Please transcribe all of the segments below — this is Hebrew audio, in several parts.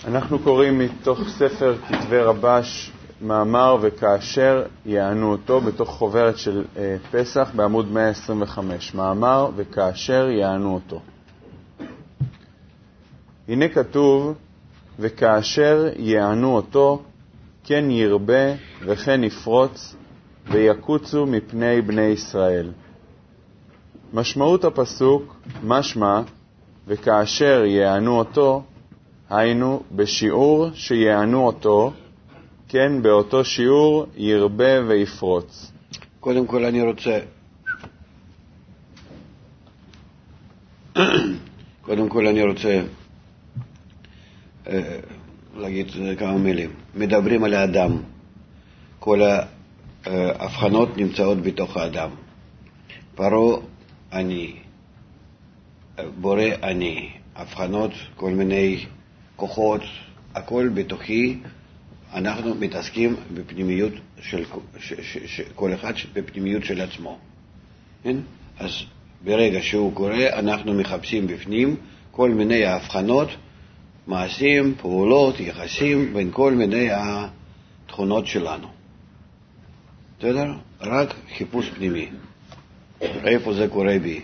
אנחנו קוראים מתוך ספר כתבי רבש מאמר וכאשר יענו אותו בתוך חוברת של פסח בעמוד 125. מאמר וכאשר יענו אותו. הנה כתוב וכאשר יענו אותו כן ירבה וכן יפרוץ ויקוצו מפני בני ישראל. משמעות הפסוק משמע וכאשר יענו אותו, היינו בשיעור שיענו אותו, כן באותו שיעור ירבה ויפרוץ. קודם כל אני רוצה להגיד כמה מילים. מדברים על האדם. כל ההבחנות נמצאות בתוך האדם. פרעה אני, בורא אני, הבחנות, כל מיני כוחות, הכל בתוכי. אנחנו מתעסקים בפנימיות של כל אחד בפנימיות של עצמו. כן? אז ברגע שהוא קורא, אנחנו מחפשים בפנים כל מיני ההבחנות, מעשים, פעולות, יחסים בין כל מיני התכונות שלנו. בסדר? רק חיפוש פנימי. איפה זה קורה בי?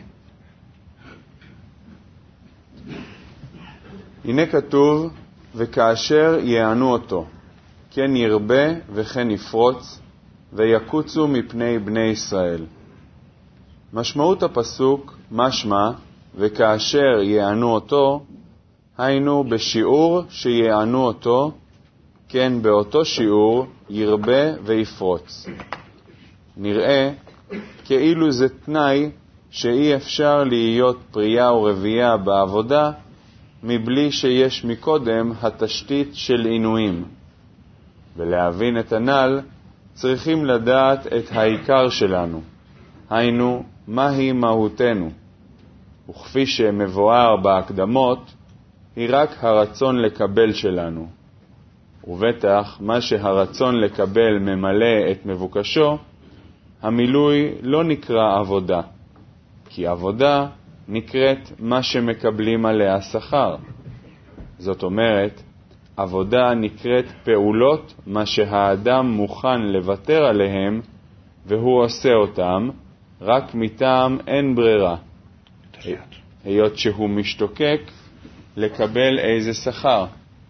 הנה כתוב וכאשר יענו אותו, כן ירבה וכן יפרוץ ויקוצו מפני בני ישראל. משמעות הפסוק משמע וכאשר יענו אותו, היינו בשיעור שיענו אותו, כן באותו שיעור ירבה ויפרוץ. נראה כאילו זה תנאי שאי אפשר להיות פרייה ורבייה בעבודה מבלי שיש מקודם התשתית של עינויים. ולהבין את הנ"ל צריכים לדעת את העיקר שלנו, היינו מהי מהותנו, וכפי שמבואר בהקדמות היא רק הרצון לקבל שלנו, ובטח מה שהרצון לקבל ממלא את מבוקשו, המילוי לא נקרא עבודה, כי עבודה נקראת מה שמקבלים עליה שכר. זאת אומרת, עבודה נקראת פעולות מה שהאדם מוכן לוותר עליהם, והוא עושה אותם רק מטעם אין ברירה, היות שהוא משתוקק לקבל איזה שכר.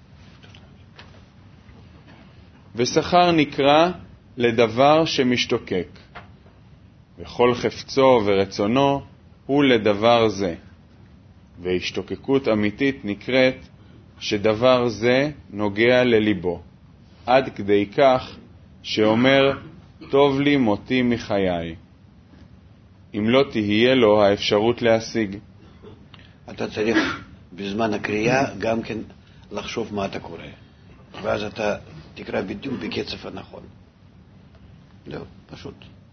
ושכר נקרא לדבר שמשתוקק, וכל חפצו ורצונו הוא לדבר זה. והשתוקקות אמיתית נקראת שדבר זה נוגע לליבו, עד כדי כך שאומר טוב לי מותי מחיי, אם לא תהיה לו האפשרות להשיג. אתה צריך בזמן הקריאה גם כן לחשוב מה אתה קורא, ואז אתה תקרא בדיוק בקצב הנכון. לא, פשוט.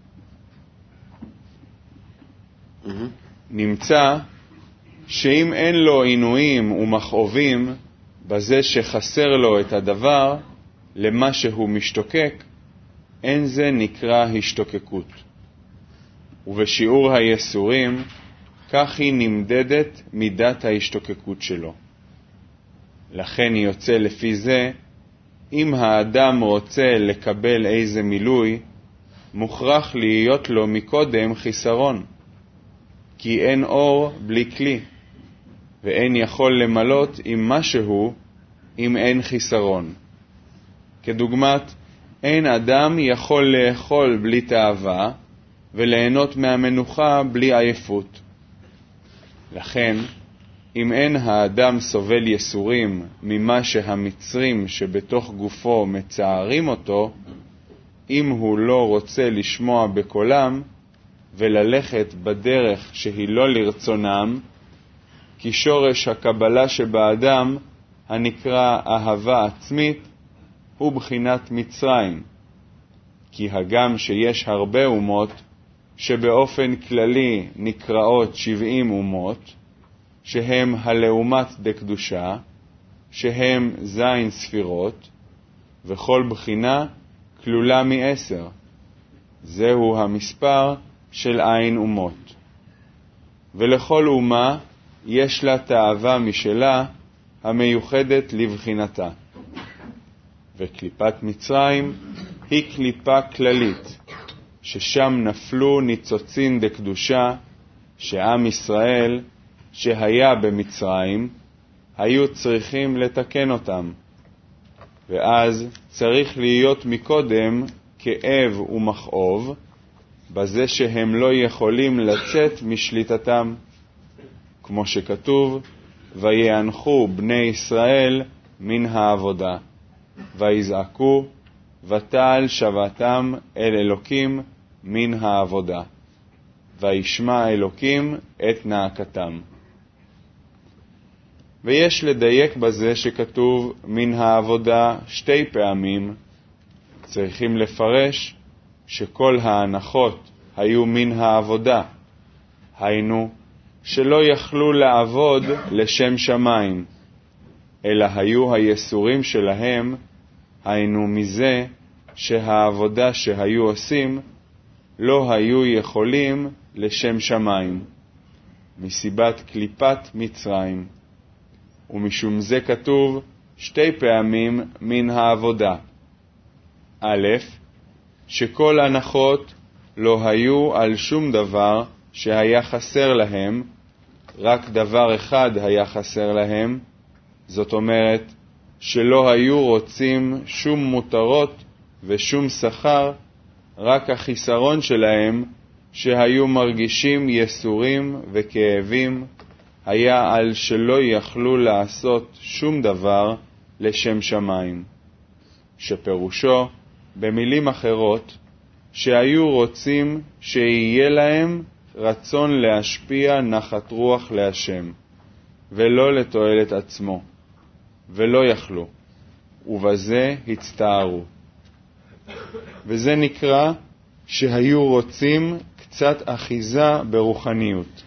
נמצא שאם אין לו עינויים ומכאובים בזה שחסר לו את הדבר למה שהוא משתוקק, אין זה נקרא השתוקקות. ובשיעור היסורים כך היא נמדדת מידת ההשתוקקות שלו. לכן יוצא לפי זה, אם האדם רוצה לקבל איזה מילוי, מוכרח להיות לו מקודם חיסרון, כי אין אור בלי כלי, ואין יכול למלות עם משהו אם אין חיסרון. כדוגמת, אין אדם יכול לאכול בלי תאווה, וליהנות מהמנוחה בלי עייפות. לכן, אם אין האדם סובל יסורים ממה שהמצרים שבתוך גופו מצערים אותו, אם הוא לא רוצה לשמוע בקולם וללכת בדרך שהיא לא לרצונם, כי שורש הקבלה שבאדם הנקרא אהבה עצמית הוא בחינת מצרים, כי הגם שיש הרבה אומות שבאופן כללי נקראות 70 אומות, שהם הלאומת דקדושה, שהם זין ספירות, וכל בחינה כלולה מ10. זהו המספר של עין אומות. ולכל אומה יש לה תאווה משלה, המיוחדת לבחינתה. וקליפת מצרים היא קליפה כללית, ששם נפלו ניצוצין דקדושה, שעם ישראל שהיה במצרים היו צריכים לתקן אותם, ואז צריך להיות מקודם כאב ומכאוב, בזה שהם לא יכולים לצאת משליטתם, כמו שכתוב, ויאנחו בני ישראל מן העבודה, ויזעקו, ותעל שבתם אל אלוקים מן העבודה, וישמע אלוקים את נאקתם. ויש לדייק בזה שכתוב מן העבודה 2 פעמים. צריכים לפרש שכל ההנחות היו מן העבודה, היינו שלא יכלו לעבוד לשם שמיים, אלא היו היסורים שלהם, היינו מזה שהעבודה שהיו עושים לא היו יכולים לשם שמיים, מסיבת קליפת מצרים. ומשום זה כתוב 2 פעמים מן העבודה. א', שכל הנחות לא היו על שום דבר שהיה חסר להם, רק דבר אחד היה חסר להם, זאת אומרת שלא היו רוצים שום מותרות ושום שכר, רק החיסרון שלהם שהיו מרגישים יסורים וכאבים, היה על שלא יכלו לעשות שום דבר לשם שמיים, שפירושו במילים אחרות שהיו רוצים שיהיה להם רצון להשפיע נחת רוח להשם, ולא לתועלת עצמו, ולא יכלו, ובזה הצטערו. וזה נקרא שהיו רוצים קצת אחיזה ברוחניות.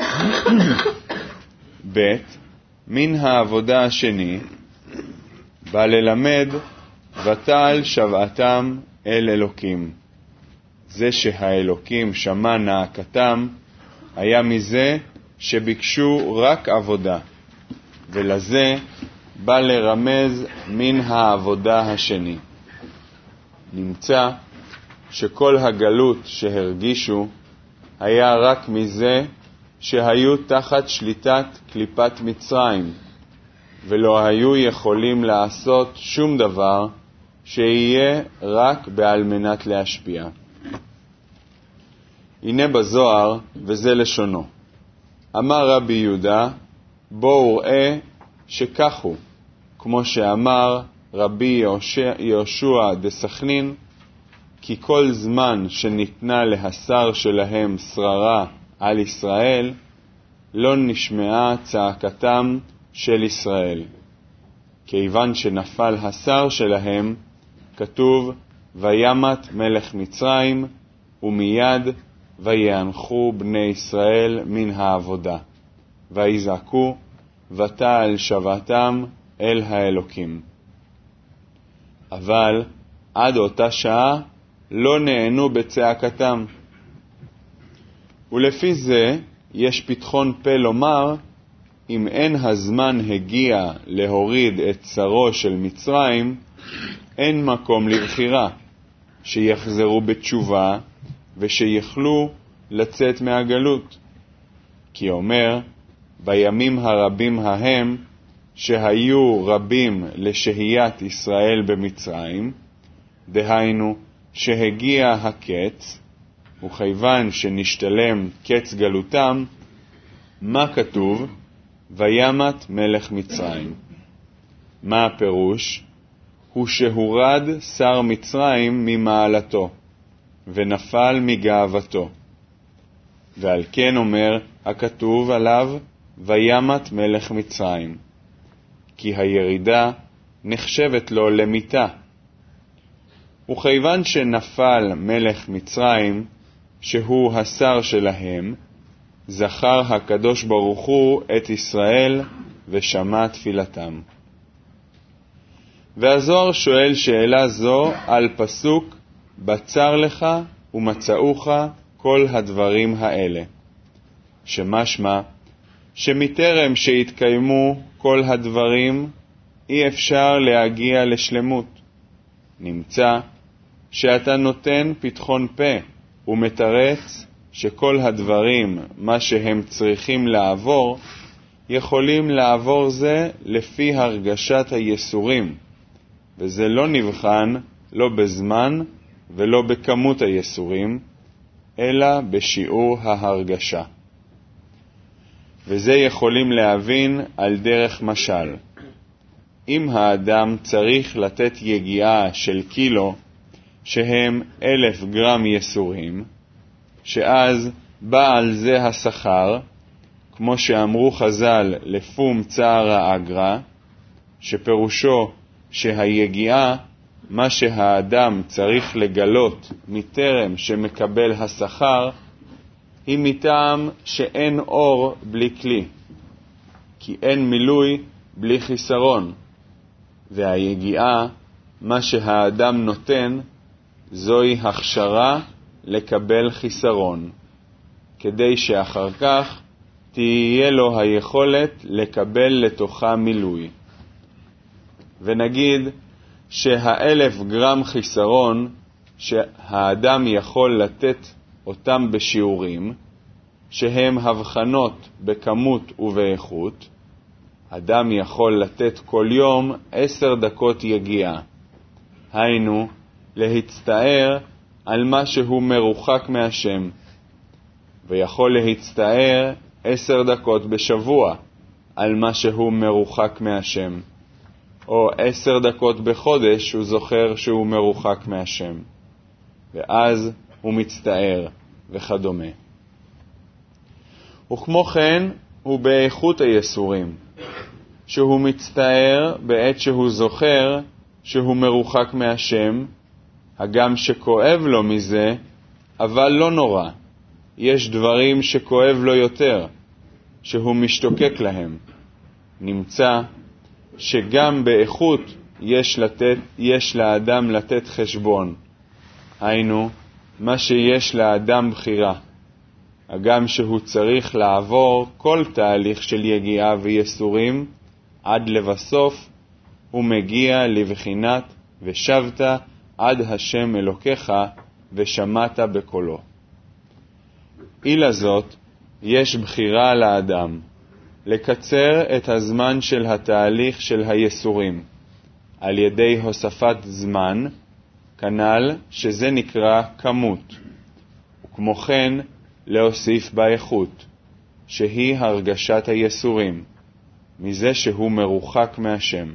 ב', מן העבודה השני, בא ללמד ותעל שבעתם אל אלוקים. זה שהאלוקים שמע נאקתם היה מזה שביקשו רק עבודה, ולזה בא לרמז מן העבודה השני. נמצא שכל הגלות שהרגישו היה רק מזה שהיו תחת שליטת קליפת מצרים, ולא היו יכולים לעשות שום דבר שיהיה רק בעל מנת להשפיע. הנה בזוהר, וזה לשונו. אמר רבי יהודה, בואו ראה שכך הוא, כמו שאמר רבי יהושע דסכנין, כי כל זמן שניתנה להשר שלהם שררה על ישראל, לא נשמעה צעקתם של ישראל. כיוון שנפל השר שלהם, כתוב, וימת מלך מצרים, ומיד ויאנחו בני ישראל מן העבודה, ויזעקו, ותעל שבעתם אל האלוקים. אבל עד אותה שעה לא נענו בצעקתם. ולפי זה יש פתחון פה לומר, אם אין הזמן הגיע להוריד את צרו של מצרים, אין מקום לבחירה, שיחזרו בתשובה ושיכלו לצאת מהגלות. כי אומר, בימים הרבים ההם, שהיו רבים לשהיית ישראל במצרים, דהיינו שהגיע הקץ, וכיוון שנשתלם קץ גלותם, מה כתוב? וימת מלך מצרים. מה הפירוש? הוא שהורד שר מצרים ממעלתו, ונפל מגאוותו. ועל כן אומר הכתוב עליו, וימת מלך מצרים, כי הירידה נחשבת לו למיתה. וכיוון שנפל מלך מצרים, שהוא השר שלהם, זכר הקדוש ברוך הוא את ישראל ושמע תפילתם. והזוהר שואל שאלה זו על פסוק, בצר לך ומצאוך כל הדברים האלה, שמשמע שמטרם שהתקיימו כל הדברים אי אפשר להגיע לשלמות. נמצא שאתה נותן פתחון פה ומתרץ שכל הדברים, מה שהם צריכים לעבור, יכולים לעבור זה לפי הרגשת היסורים, וזה לא נבחן לא בזמן ולא בכמות היסורים, אלא בשיעור ההרגשה. וזה יכולים להבין על דרך משל. אם האדם צריך לתת יגיעה של קילו, שהם 1,000 גרם יסורים, שאז בא על זה השכר, כמו שאמרו חז"ל לפום צער האגרא, שפירושו שהיגיעה, מה שהאדם צריך לגלות מטרם שמקבל השכר, היא מטעם שאין אור בלי כלי, כי אין מילוי בלי חיסרון, והיגיעה, מה שהאדם נותן, זוהי הכשרה לקבל חיסרון, כדי שאחר כך תהיה לו היכולת לקבל לתוכה מילוי. ונגיד שה1,000 גרם חיסרון שהאדם יכול לתת אותם בשיעורים, שהם הבחנות בכמות ובאיכות, אדם יכול לתת כל יום 10 דקות יגיעה, היינו להצטער על מה שהוא מרוחק מהשם, ויכול להצטער 10 דקות בשבוע על מה שהוא מרוחק מהשם, או 10 דקות בחודש הוא זוכר שהוא מרוחק מהשם, ואז הוא מצטער וכדומה. וכמו כן הוא באיכות היסורים, שהוא מצטער בעת שהוא זוכר שהוא מרוחק מהשם, הגם שכואב לו מזה, אבל לא נורא. יש דברים שכואב לו יותר, שהוא משתוקק להם. נמצא שגם באיכות יש לאדם לתת חשבון. היינו, מה שיש לאדם בחירה. הגם שהוא צריך לעבור כל תהליך של יגיעה ויסורים, עד לבסוף הוא מגיע לבחינת ושבת עד השם אלוקיך ושמעת בקולו. אילה זאת, יש בחירה לאדם לקצר את הזמן של התהליך של היסורים על ידי הוספת זמן, כנ"ל שזה נקרא כמות, וכמו כן להוסיף באיכות, שהיא הרגשת היסורים, מזה שהוא מרוחק מהשם.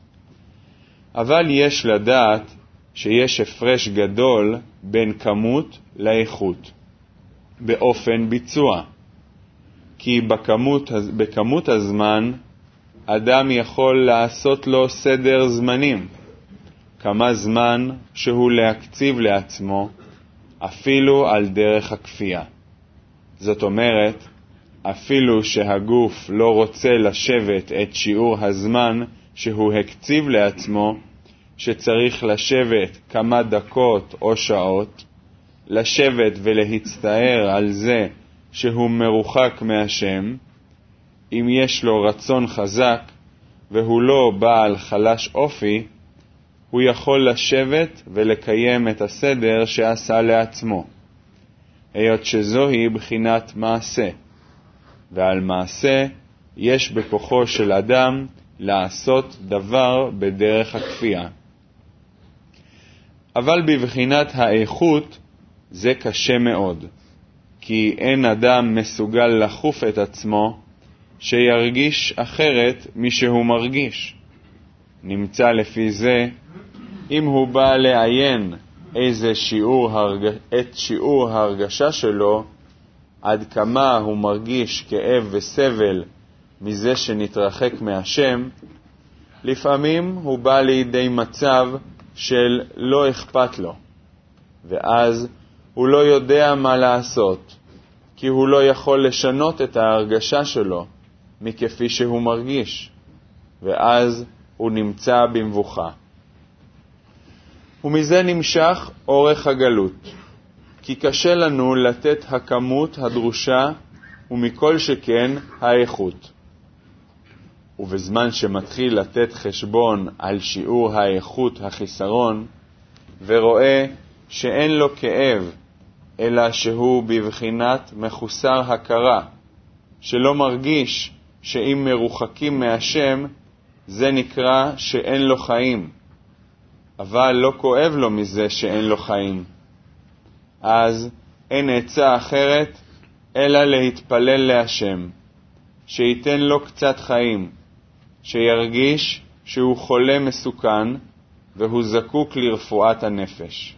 אבל יש לדעת שיש הפרש גדול בין כמות לאיכות, באופן ביצוע, כי בכמות הזמן אדם יכול לעשות לו סדר זמנים, כמה זמן שהוא להקציב לעצמו, אפילו על דרך הכפייה. זאת אומרת, אפילו שהגוף לא רוצה לשבת את שיעור הזמן שהוא הקציב לעצמו, שצריך לשבת כמה דקות או שעות, לשבת ולהצטער על זה שהוא מרוחק מהשם, אם יש לו רצון חזק והוא לא בעל חלש אופי, הוא יכול לשבת ולקיים את הסדר שעשה לעצמו, היות שזוהי בחינת מעשה, ועל מעשה יש בכוחו של אדם לעשות דבר בדרך הכפייה. אבל בבחינת האיכות זה קשה מאוד, כי אין אדם מסוגל לחוף את עצמו שירגיש אחרת משהוא מרגיש. נמצא לפי זה, אם הוא בא לעיין את שיעור ההרגשה שלו, עד כמה הוא מרגיש כאב וסבל מזה שנתרחק מהשם, לפעמים הוא בא לידי מצב של לא אכפת לו, ואז הוא לא יודע מה לעשות, כי הוא לא יכול לשנות את ההרגשה שלו מכפי שהוא מרגיש, ואז הוא נמצא במבוכה. ומזה נמשך אורך הגלות, כי קשה לנו לתת הכמות הדרושה ומכל שכן האיכות. ובזמן שמתחיל לתת חשבון על שיעור האיכות החיסרון, ורואה שאין לו כאב, אלא שהוא בבחינת מחוסר הכרה, שלא מרגיש שאם מרוחקים מהשם, זה נקרא שאין לו חיים, אבל לא כואב לו מזה שאין לו חיים. אז אין עצה אחרת, אלא להתפלל להשם, שייתן לו קצת חיים, שירגיש שהוא חולה מסוכן, והוא זקוק לרפואת הנפש.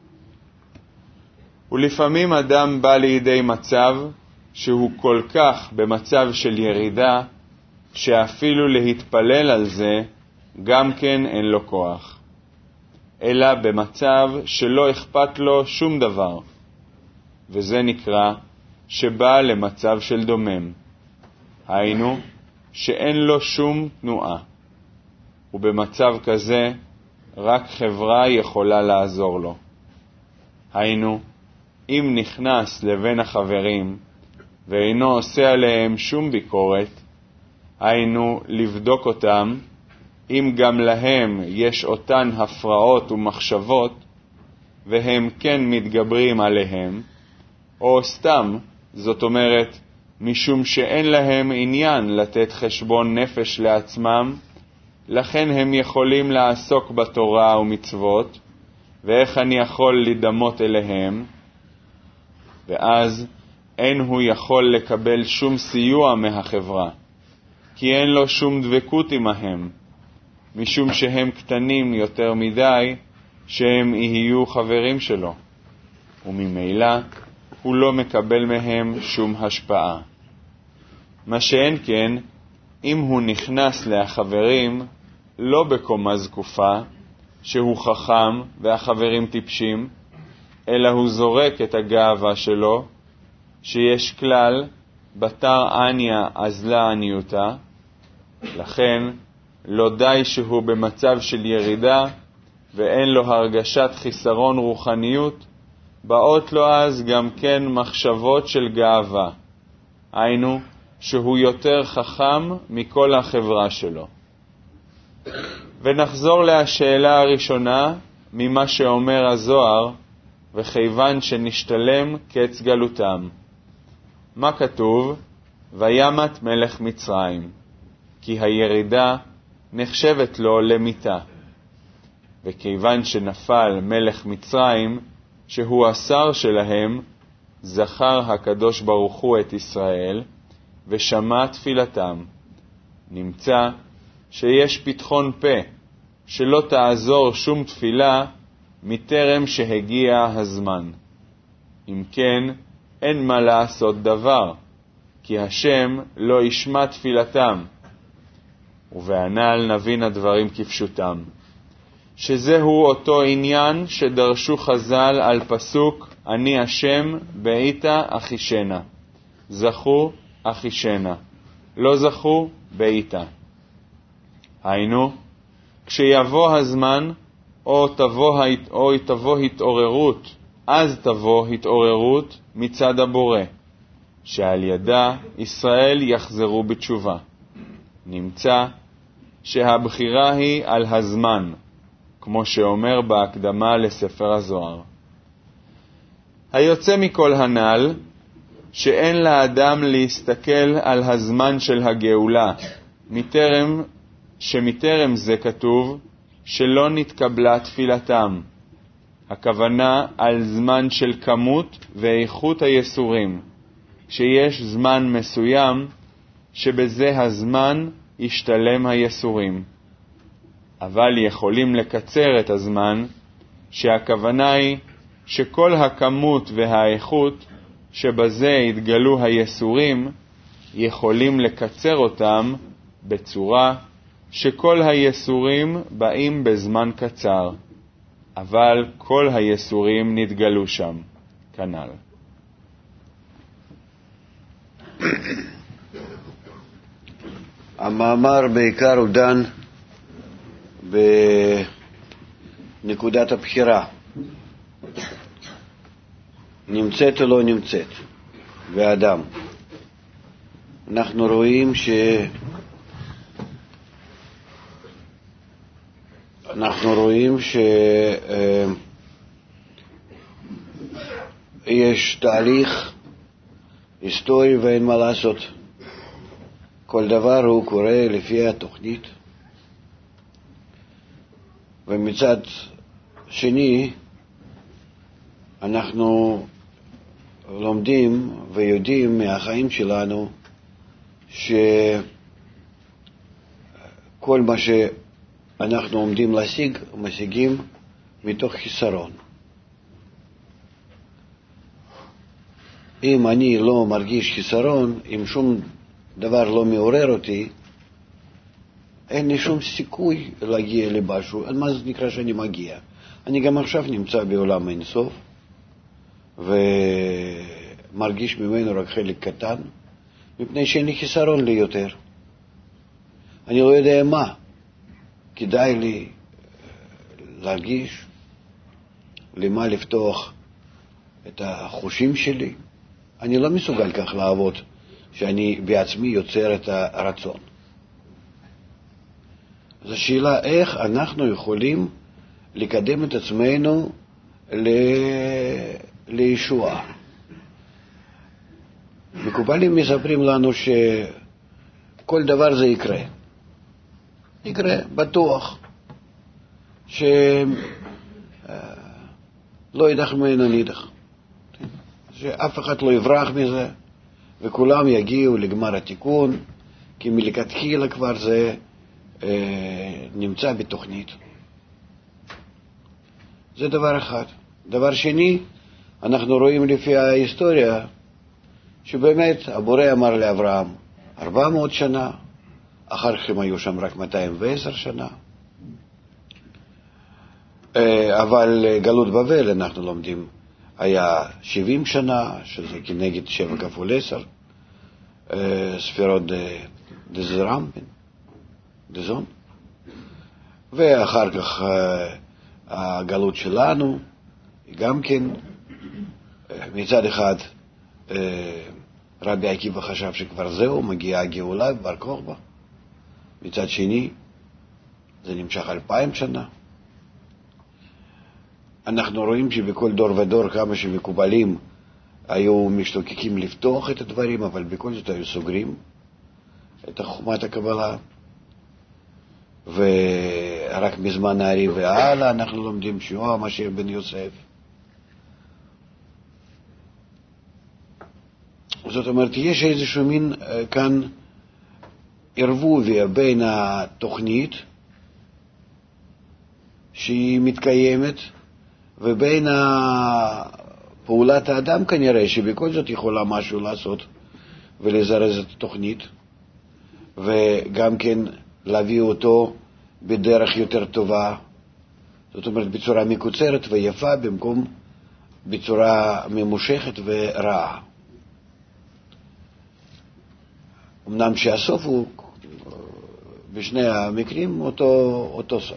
ולפעמים אדם בא לידי מצב שהוא כל כך במצב של ירידה, שאפילו להתפלל על זה גם כן אין לו כוח, אלא במצב שלא אכפת לו שום דבר, וזה נקרא שבא למצב של דומם, היינו שאין לו שום תנועה, ובמצב כזה רק חברה יכולה לעזור לו. היינו, אם נכנס לבין החברים ואינו עושה עליהם שום ביקורת, היינו לבדוק אותם, אם גם להם יש אותן הפרעות ומחשבות, והם כן מתגברים עליהם, או סתם, זאת אומרת, משום שאין להם עניין לתת חשבון נפש לעצמם, לכן הם יכולים לעסוק בתורה ומצוות, ואיך אני יכול לדמות אליהם, ואז אין הוא יכול לקבל שום סיוע מהחברה, כי אין לו שום דבקות עמהם, משום שהם קטנים יותר מדי שהם יהיו חברים שלו, וממילא הוא לא מקבל מהם שום השפעה. מה שאין כן, אם הוא נכנס לחברים לא בקומה זקופה, שהוא חכם והחברים טיפשים, אלא הוא זורק את הגאווה שלו, שיש כלל, בתר עניה אזלה עניותה, לכן לא די שהוא במצב של ירידה ואין לו הרגשת חיסרון רוחניות, באות לו אז גם כן מחשבות של גאווה, היינו שהוא יותר חכם מכל החברה שלו. ונחזור לשאלה הראשונה ממה שאומר הזוהר, וכיוון שנשתלם קץ גלותם. מה כתוב? וימת מלך מצרים, כי הירידה נחשבת לו למיתה. וכיוון שנפל מלך מצרים, שהוא השר שלהם, זכר הקדוש ברוך הוא את ישראל, ושמע תפילתם. נמצא שיש פתחון פה, שלא תעזור שום תפילה, מטרם שהגיע הזמן. אם כן, אין מה לעשות דבר, כי השם לא ישמע תפילתם. ובענל נבין הדברים כפשוטם, שזהו אותו עניין שדרשו חז"ל על פסוק אני השם בעיתה אחישנה. זכו אחישנה, לא זכו בעיתה. היינו, כשיבוא הזמן או תבוא התעוררות, אז תבוא התעוררות מצד הבורא, שעל ידה ישראל יחזרו בתשובה. נמצא שהבחירה היא על הזמן, כמו שאומר בהקדמה לספר הזוהר. היוצא מכל הנ"ל, שאין לאדם להסתכל על הזמן של הגאולה, שמטרם זה כתוב שלא נתקבלה תפילתם. הכוונה על זמן של כמות ואיכות היסורים, שיש זמן מסוים שבזה הזמן ישתלם היסורים. אבל יכולים לקצר את הזמן, שהכוונה היא שכל הכמות והאיכות שבזה יתגלו היסורים, יכולים לקצר אותם בצורה שכל היסורים באים בזמן קצר, אבל כל היסורים נתגלו שם, כנ"ל. המאמר בעיקר הוא דן בנקודת הבחירה, נמצאת או לא נמצאת, ואדם. אנחנו רואים יש תהליך היסטורי ואין מה לעשות. כל דבר הוא קורה לפי התוכנית. ומצד שני, אנחנו לומדים ויודעים מהחיים שלנו שכל מה שאנחנו עומדים להשיג, משיגים מתוך חיסרון. אם אני לא מרגיש חיסרון, אם שום דבר לא מעורר אותי, אין לי שום סיכוי להגיע למשהו. מה זה נקרא שאני מגיע? אני גם עכשיו נמצא בעולם אינסוף, ומרגיש ממנו רק חלק קטן, מפני שאין לי חיסרון לי יותר. אני לא יודע מה. כדאי לי להרגיש, למה לפתוח את החושים שלי. אני לא מסוגל כך לעבוד, שאני בעצמי יוצר את הרצון. זו שאלה איך אנחנו יכולים לקדם את עצמנו לישועה. מקובלים מספרים לנו שכל דבר זה יקרה. יקרה, בטוח. שלא ידח ממנו נידח. שאף אחד לא יברח מזה, וכולם יגיעו לגמר התיקון, כי מלכתחילה כבר זה נמצא בתוכנית. זה דבר אחד. דבר שני, אנחנו רואים לפי ההיסטוריה, שבאמת הבורא אמר לאברהם 400 שנה, אחר כך הם היו שם רק 210 שנה. אבל גלות בבל, אנחנו לומדים, היה 70 שנה, שזה כנגד 7 כפול 10, ספירות דזרמפן, דזון. ואחר כך הגלות שלנו, גם כן, מצד אחד, רבי עקיבא חשב שכבר זהו, מגיעה הגאולה בר כוכבא. מצד שני, זה נמשך 2000 שנה. אנחנו רואים שבכל דור ודור כמה שמקובלים היו משתוקקים לפתוח את הדברים, אבל בכל זאת היו סוגרים את חוכמת הקבלה. ורק מזמן הארי והלאה אנחנו לומדים שהוא המשיח בן יוסף. זאת אומרת, יש איזשהו מין כאן ערבוביה בין התוכנית שהיא מתקיימת ובין פעולת האדם כנראה, שבכל זאת יכולה משהו לעשות ולזרז את התוכנית, וגם כן להביא אותו בדרך יותר טובה, זאת אומרת בצורה מקוצרת ויפה במקום בצורה ממושכת ורעה. אמנם שהסוף הוא בשני המקרים אותו סוף.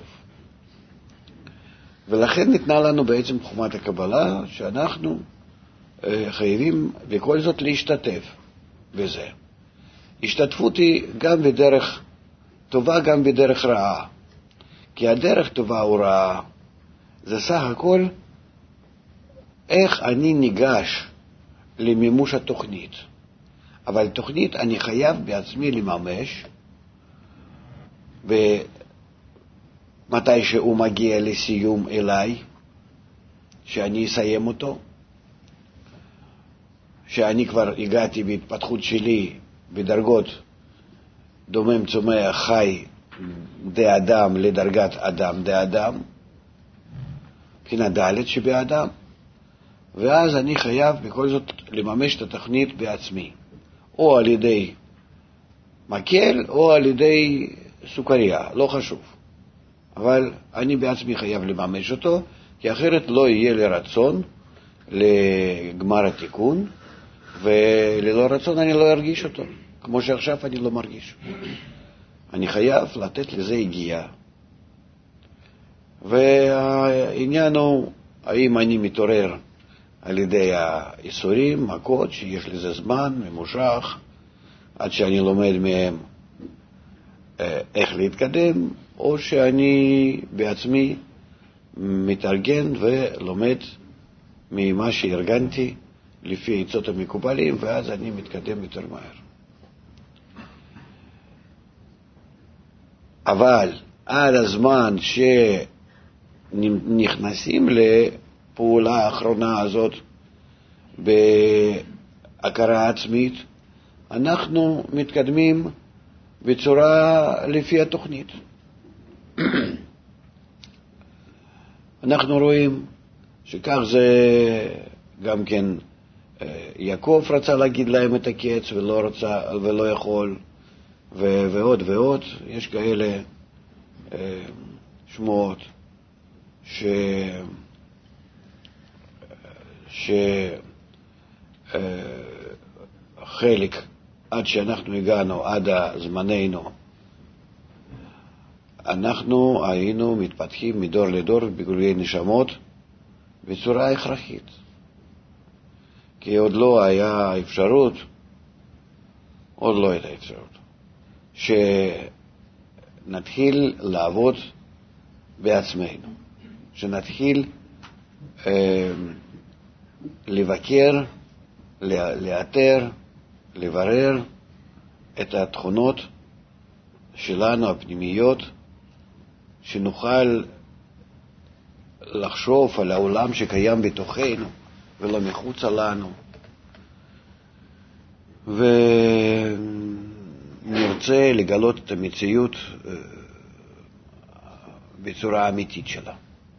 ולכן ניתנה לנו בעצם חוכמת הקבלה שאנחנו חייבים בכל זאת להשתתף בזה. השתתפות היא גם בדרך טובה גם בדרך רעה. כי הדרך טובה או רעה זה סך הכל איך אני ניגש למימוש התוכנית. אבל תוכנית אני חייב בעצמי לממש, ומתי שהוא מגיע לסיום אליי, שאני אסיים אותו, שאני כבר הגעתי בהתפתחות שלי בדרגות דומם צומח חי די אדם לדרגת אדם די אדם, מבחינה ד' שבאדם, ואז אני חייב בכל זאת לממש את התוכנית בעצמי, או על ידי מקל או על ידי סוכריה, לא חשוב, אבל אני בעצמי חייב לממש אותו, כי אחרת לא יהיה לי רצון לגמר התיקון, וללא רצון אני לא ארגיש אותו, כמו שעכשיו אני לא מרגיש. אני חייב לתת לזה הגיעה. והעניין הוא, האם אני מתעורר על ידי האיסורים, מכות, שיש לזה זמן ממושך, עד שאני לומד מהם איך להתקדם, או שאני בעצמי מתארגן ולומד ממה שארגנתי לפי עצות המקובלים, ואז אני מתקדם יותר מהר. אבל עד הזמן שנכנסים לפעולה האחרונה הזאת בהכרה עצמית, אנחנו מתקדמים בצורה לפי התוכנית. אנחנו רואים שכך זה גם כן יעקב רצה להגיד להם את הקץ ולא יכול, ועוד ועוד. יש כאלה שמועות חלק עד שאנחנו הגענו, עד זמננו, אנחנו היינו מתפתחים מדור לדור בגילוי נשמות בצורה הכרחית. כי עוד לא הייתה אפשרות, שנתחיל לעבוד בעצמנו, שנתחיל לבקר, לאתר, לברר את התכונות שלנו הפנימיות, שנוכל לחשוב על העולם שקיים בתוכנו ולא מחוצה לנו, ונרצה לגלות את המציאות בצורה אמיתית שלה,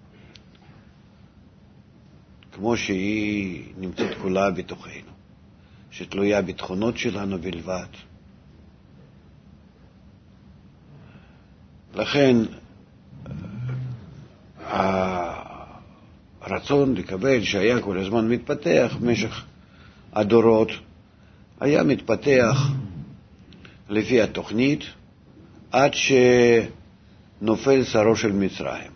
כמו שהיא נמצאת כולה בתוכנו, שתלויה בתכונות שלנו בלבד. לכן הרצון לקבל שהיה כל הזמן מתפתח במשך הדורות, היה מתפתח לפי התוכנית עד שנופל שרו של מצרים.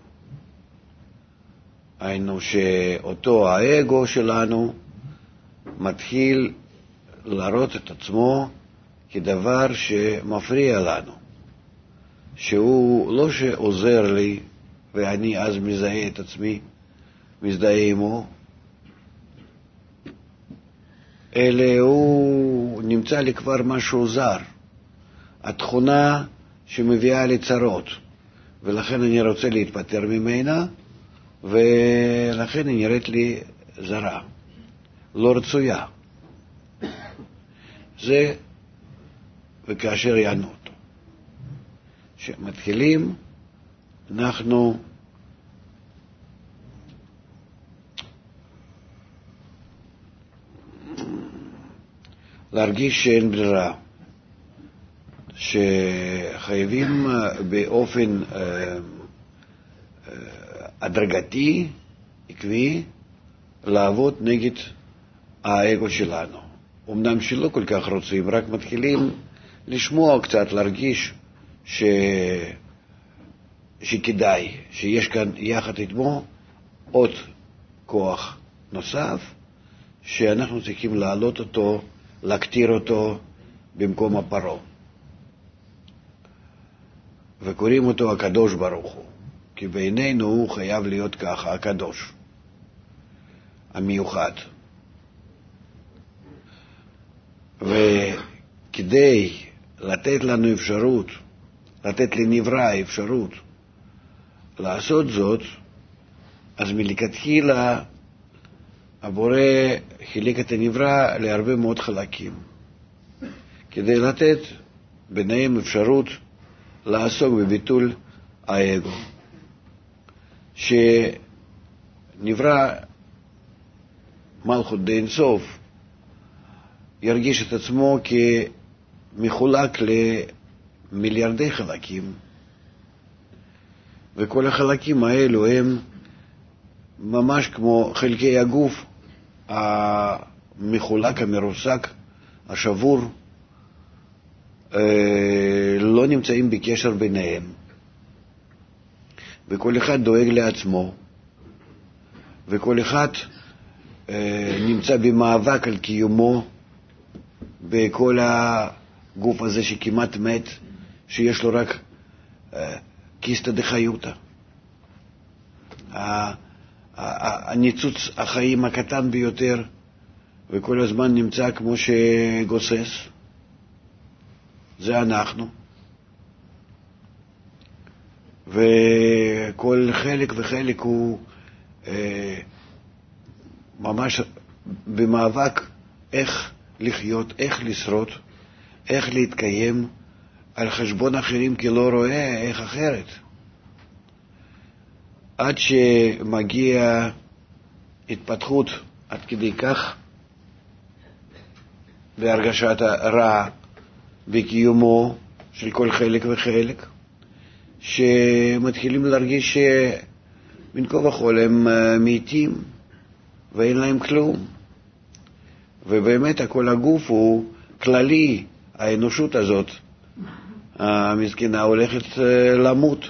היינו שאותו האגו שלנו מתחיל להראות את עצמו כדבר שמפריע לנו, שהוא לא שעוזר לי ואני אז מזהה את עצמי, מזדהה עמו, אלא הוא נמצא לי כבר משהו זר, התכונה שמביאה לי צרות, ולכן אני רוצה להתפטר ממנה, ולכן היא נראית לי זרה, לא רצויה. זה וכאשר יענו אותו. כשמתחילים, אנחנו להרגיש שאין ברירה, שחייבים באופן הדרגתי, עקבי, לעבוד נגד האגו שלנו. אמנם שלא כל כך רוצים, רק מתחילים לשמוע קצת, להרגיש שכדאי, שיש כאן יחד איתו עוד כוח נוסף, שאנחנו צריכים להעלות אותו, להקטיר אותו במקום הפרו. וקוראים אותו הקדוש ברוך הוא, כי בעינינו הוא חייב להיות ככה, הקדוש, המיוחד. וכדי לתת לנו אפשרות, לתת לנברא אפשרות לעשות זאת, אז מלכתחילה הבורא חילק את הנברא להרבה מאוד חלקים, כדי לתת ביניהם אפשרות לעסוק בביטול האגו, שנברא מלכות דאין סוף ירגיש את עצמו כמחולק למיליארדי חלקים, וכל החלקים האלו הם ממש כמו חלקי הגוף המחולק, המרוסק, השבור, לא נמצאים בקשר ביניהם, וכל אחד דואג לעצמו, וכל אחד נמצא במאבק על קיומו בכל הגוף הזה שכמעט מת, שיש לו רק קיסטה דחיותה. הניצוץ החיים הקטן ביותר, וכל הזמן נמצא כמו שגוסס, זה אנחנו. וכל חלק וחלק הוא ממש במאבק איך לחיות, איך לשרוד, איך להתקיים על חשבון אחרים, כי לא רואה איך אחרת. עד שמגיע התפתחות עד כדי כך בהרגשת הרע בקיומו של כל חלק וחלק, שמתחילים להרגיש שבין כה וכה הם מתים ואין להם כלום. ובאמת כל הגוף הוא כללי, האנושות הזאת, המסכנה הולכת למות.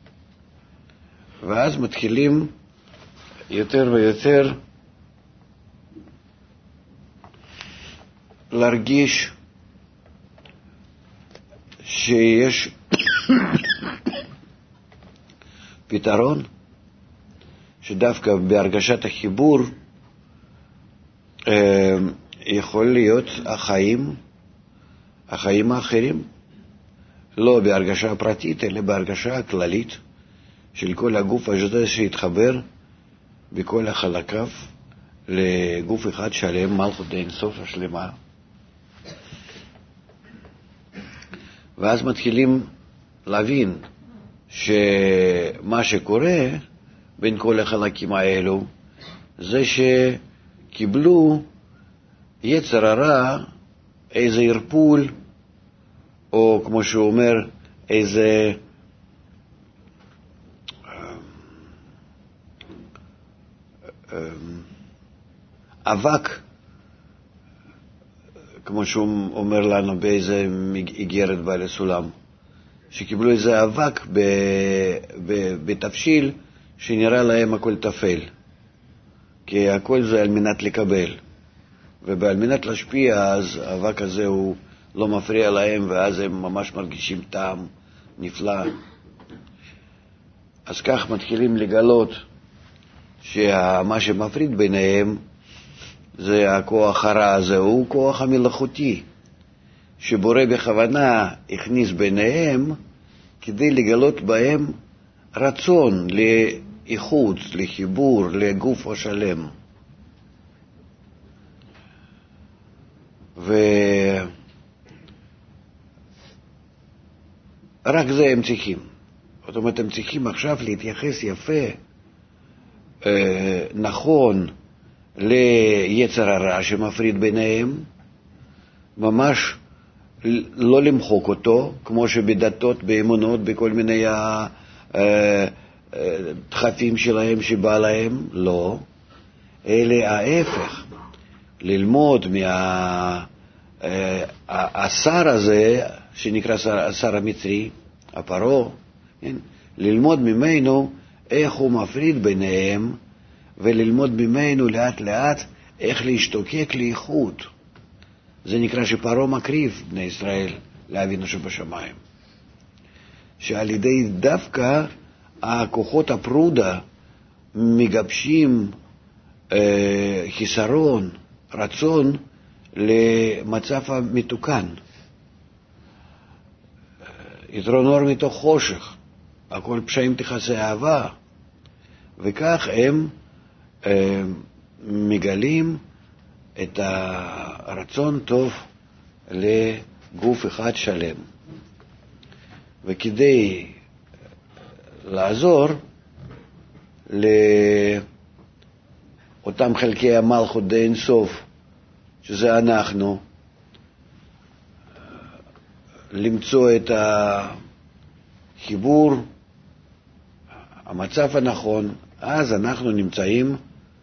ואז מתחילים יותר ויותר להרגיש שיש פתרון, שדווקא בהרגשת החיבור יכול להיות החיים האחרים, לא בהרגשה פרטית, אלא בהרגשה הכללית של כל הגוף הזה שהתחבר בכל החלקיו לגוף אחד שלם, מלכות אין סוף השלמה. ואז מתחילים להבין שמה שקורה בין כל החלקים האלו זה שקיבלו יצר הרע איזה ערפול, או כמו שהוא אומר, איזה אבק, כמו שהוא אומר לנו באיזה איגרת בעל הסולם, שקיבלו איזה אבק בתבשיל שנראה להם הכל תפל, כי הכל זה על מנת לקבל, ועל מנת להשפיע אז האבק הזה הוא לא מפריע להם, ואז הם ממש מרגישים טעם נפלא. אז כך מתחילים לגלות שמה שמפריד ביניהם זה הכוח הרע הזה, הוא כוח המלאכותי שבורא בכוונה הכניס ביניהם כדי לגלות בהם רצון לאיחוד, לחיבור, לגוף השלם. ורק זה הם צריכים. זאת אומרת, הם צריכים עכשיו להתייחס יפה, נכון, ליצר הרע שמפריד ביניהם, ממש לא למחוק אותו, כמו שבדתות, באמונות, בכל מיני דחפים שלהם שבא להם, לא. אלא ההפך, ללמוד מהשר הזה, שנקרא השר המצרי, הפרעה, כן? ללמוד ממנו איך הוא מפריד ביניהם, וללמוד ממנו לאט לאט איך להשתוקק לאיחוד. זה נקרא שפרעה מקריב בני ישראל לאבינו שבשמיים. שעל ידי דווקא הכוחות הפרודה מגבשים חיסרון, רצון למצב המתוקן. יתרון אור מתוך חושך, הכל פשעים תכסה אהבה, וכך הם מגלים את הרצון טוב לגוף אחד שלם. וכדי לעזור לאותם חלקי המלכות דאין סוף, שזה אנחנו, למצוא את החיבור, המצב הנכון, אז אנחנו נמצאים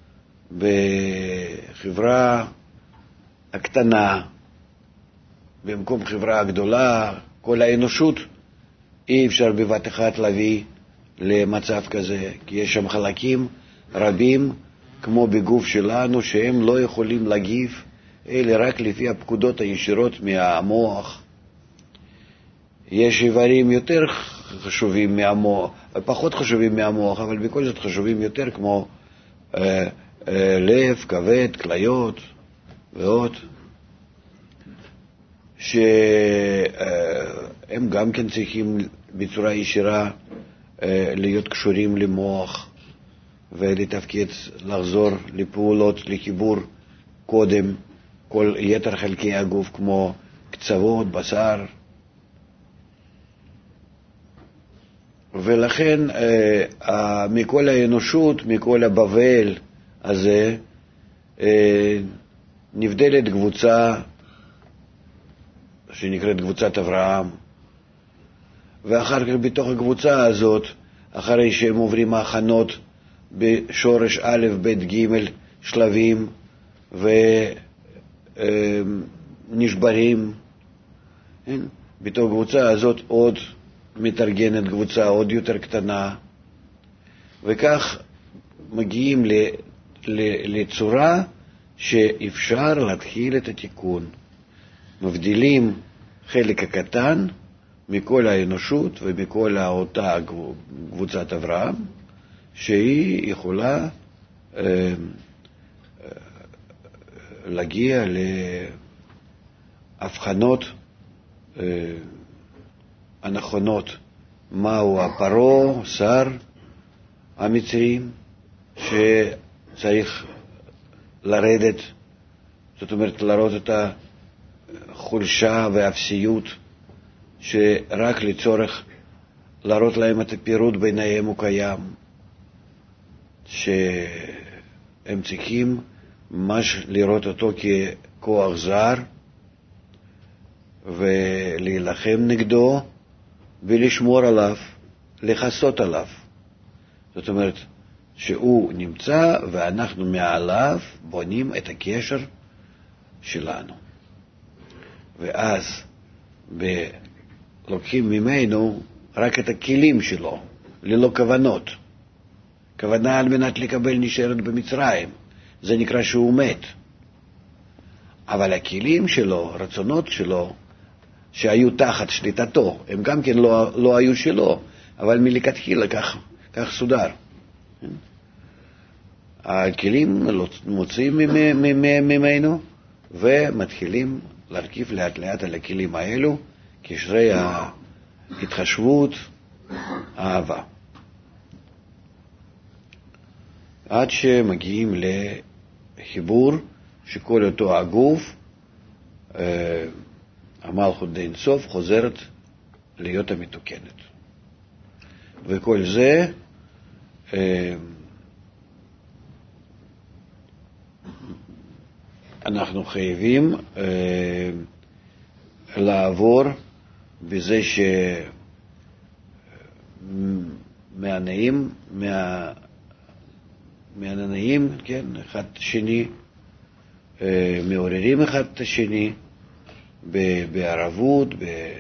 בחברה הקטנה, במקום חברה הגדולה. כל האנושות אי אפשר בבת אחת להביא למצב כזה, כי יש שם חלקים רבים, כמו בגוף שלנו, שהם לא יכולים להגיב, אלא רק לפי הפקודות הישירות מהמוח, יש איברים יותר חשובים מהמוח, פחות חשובים מהמוח, אבל בכל זאת חשובים יותר, כמו לב, כבד, כליות ועוד, שהם גם כן צריכים בצורה ישירה להיות קשורים למוח ולתפקיד, לחזור לפעולות, לחיבור קודם כל יתר חלקי הגוף, כמו קצוות, בשר. ולכן מכל האנושות, מכל הבבל הזה, נבדלת קבוצה שנקראת קבוצת אברהם, ואחר כך בתוך הקבוצה הזאת, אחרי שהם עוברים ההכנות בשורש א', ב', ג', שלבים ונשברים, בתוך הקבוצה הזאת עוד מתארגנת קבוצה עוד יותר קטנה, וכך מגיעים לצורה שאפשר להתחיל את התיקון. מבדילים חלק הקטן מכל האנושות ומכל אותה קבוצת אברהם, שהיא יכולה להגיע להבחנות הנכונות, מהו הפרעה, שר המצרים, שצריך לרדת, זאת אומרת להראות את החולשה והאפסיות, שרק לצורך להראות להם את הפירוד ביניהם הוא קיים, שהם צריכים ממש לראות אותו ככוח זר ולהילחם נגדו ולשמור עליו, לחסות עליו. זאת אומרת שהוא נמצא ואנחנו מעליו בונים את הקשר שלנו, ואז לוקחים ממנו רק את הכלים שלו, ללא כוונות. כוונה על מנת לקבל נשארת במצרים, זה נקרא שהוא מת. אבל הכלים שלו, רצונות שלו, שהיו תחת שליטתו, הם גם כן לא היו שלו, אבל מלכתחילה כך סודר. הכלים מוצאים ממנו ומתחילים להרכיב לאט לאט על הכלים האלו קשרי ההתחשבות, האהבה, עד שמגיעים לחיבור שכל אותו הגוף, המלכות די אינסוף, חוזרת להיות המתוקנת. וכל זה אנחנו חייבים לעבור בזה שמעניים, כן, אחד שני, מעוררים אחד את השני בערבות,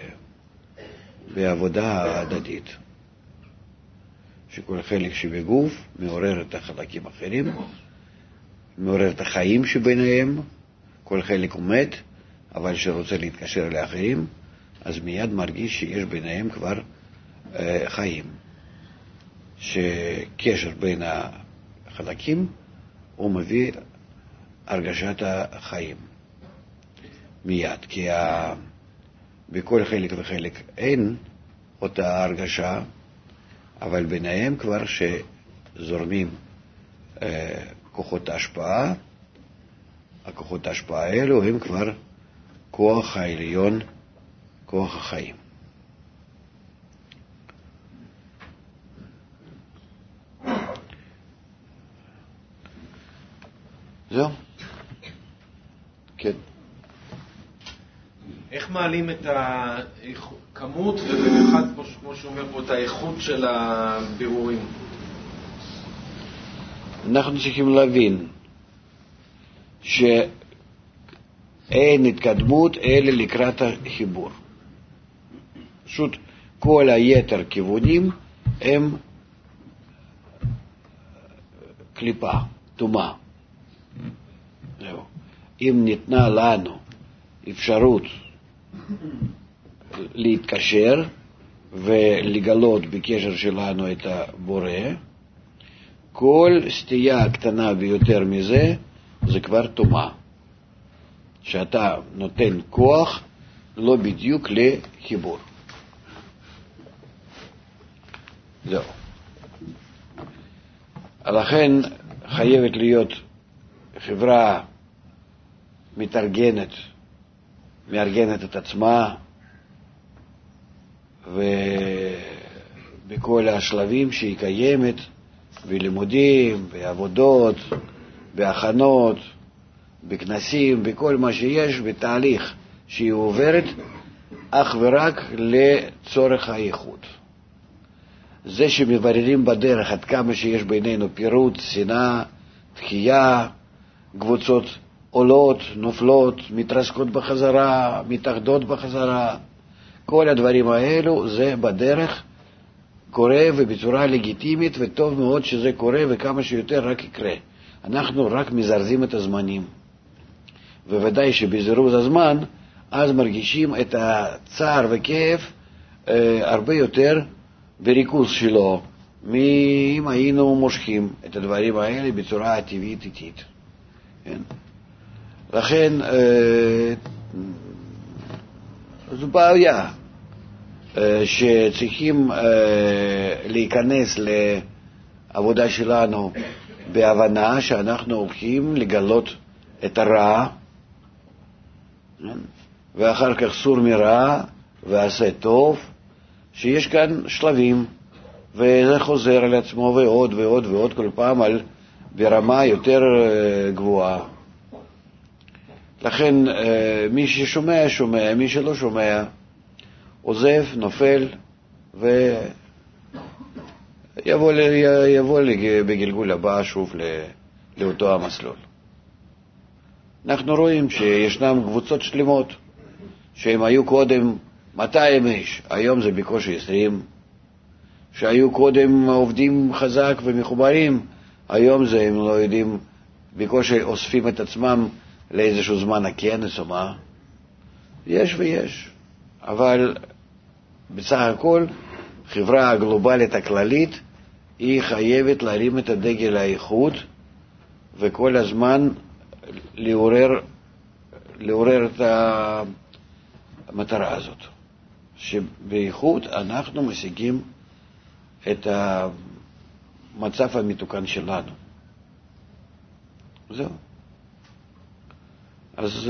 בעבודה הדדית, שכל חלק שבגוף מעורר את החלקים האחרים, מעורר את החיים שביניהם. כל חלק הוא מת, אבל שרוצה להתקשר לאחרים, אז מיד מרגיש שיש ביניהם כבר חיים, שקשר בין החלקים הוא מביא הרגשת החיים מיד, כי בכל חלק וחלק אין אותה הרגשה, אבל ביניהם כבר שזורמים כוחות ההשפעה. הכוחות ההשפעה האלו הם כבר כוח העליון, כוח החיים. זהו. כן. איך מעלים את הכמות ובמיוחד, כמו שאומר פה, את האיכות של הבירורים? אנחנו צריכים להבין שאין התקדמות אלא לקראת החיבור. פשוט כל היתר כיוונים הם קליפה, תומה. אם ניתנה לנו אפשרות להתקשר ולגלות בקשר שלנו את הבורא. כל סטייה קטנה ביותר מזה זה כבר טומאה, שאתה נותן כוח לא בדיוק לחיבור. זהו. לכן חייבת להיות חברה מארגנת את עצמה, ובכל השלבים שהיא קיימת, בלימודים, בעבודות, בהכנות, בכנסים, בכל מה שיש, בתהליך שהיא עוברת אך ורק לצורך הייחוד. זה שמבררים בדרך עד כמה שיש בינינו פירוט, שנאה, דחייה, קבוצות עולות, נופלות, מתרסקות בחזרה, מתאחדות בחזרה, כל הדברים האלו זה בדרך קורה ובצורה לגיטימית, וטוב מאוד שזה קורה וכמה שיותר רק יקרה. אנחנו רק מזרזים את הזמנים, וודאי שבזירוז הזמן אז מרגישים את הצער וכיף הרבה יותר בריכוז שלו, אם היינו מושכים את הדברים האלה בצורה טבעית איטית. כן? לכן זו בעיה שצריכים להיכנס לעבודה שלנו בהבנה שאנחנו הולכים לגלות את הרע, ואחר כך סור מרע ועשה טוב, שיש כאן שלבים, וזה חוזר על עצמו ועוד ועוד ועוד כל פעם ברמה יותר גבוהה. לכן מי ששומע שומע, מי שלא שומע עוזב, נופל, ויבוא בגלגול הבא שוב לאותו המסלול. אנחנו רואים שישנם קבוצות שלמות שהם היו קודם 200 איש, היום זה בקושי 20, שהיו קודם עובדים חזק ומחוברים, היום זה הם לא יודעים, בקושי אוספים את עצמם לאיזשהו זמן הכנס או מה. יש ויש, אבל בסך הכל חברה הגלובלית הכללית היא חייבת להרים את הדגל האיחוד, וכל הזמן לעורר את המטרה הזאת, שבאיחוד אנחנו משיגים את המצב המתוקן שלנו. זהו. אז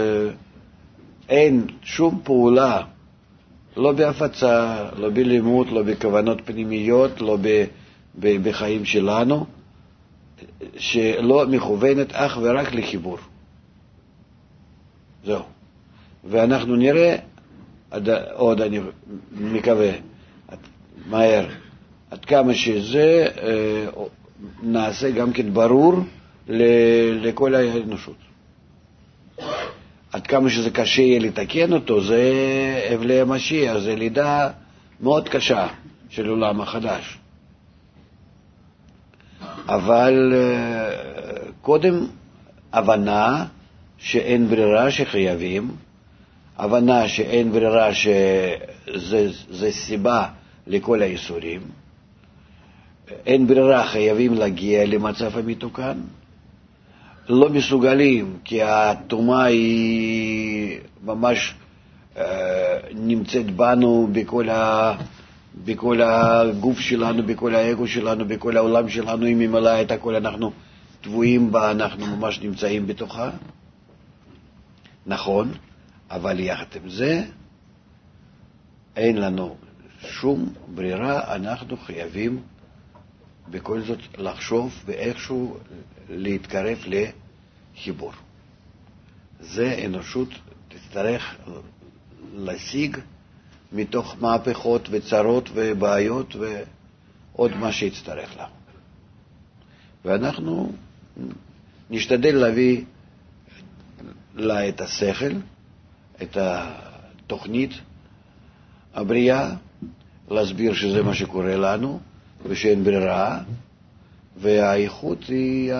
אין שום פעולה, לא בהפצה, לא בלימוד, לא בכוונות פנימיות, לא בחיים שלנו, שלא מכוונת אך ורק לחיבור. זהו. ואנחנו נראה, עוד אני מקווה, מהר, עד כמה שזה נעשה גם כן ברור לכל האנושות. עד כמה שזה קשה יהיה לתקן אותו, זה אבלי המשיח, זה לידה מאוד קשה של עולם החדש. אבל קודם הבנה שאין ברירה, שחייבים, הבנה שאין ברירה, שזה סיבה לכל האיסורים, אין ברירה, חייבים להגיע למצב המתוקן, לא מסוגלים, כי התאומה היא ממש נמצאת בנו בכל הגוף שלנו, בכל האגו שלנו, בכל העולם שלנו, אם ממלא את הכל אנחנו טבועים בה, אנחנו ממש נמצאים בתוכה. נכון, אבל יחד עם זה אין לנו שום ברירה, אנחנו חייבים בכל זאת לחשוב ואיכשהו להתקרב לחיבור. זה אנושות תצטרך להשיג מתוך מהפכות וצרות ובעיות ועוד מה שיצטרך לה. ואנחנו נשתדל להביא לה את השכל, את התוכנית הבריאה, להסביר שזה מה שקורה לנו ושאין ברירה, והאיכות היא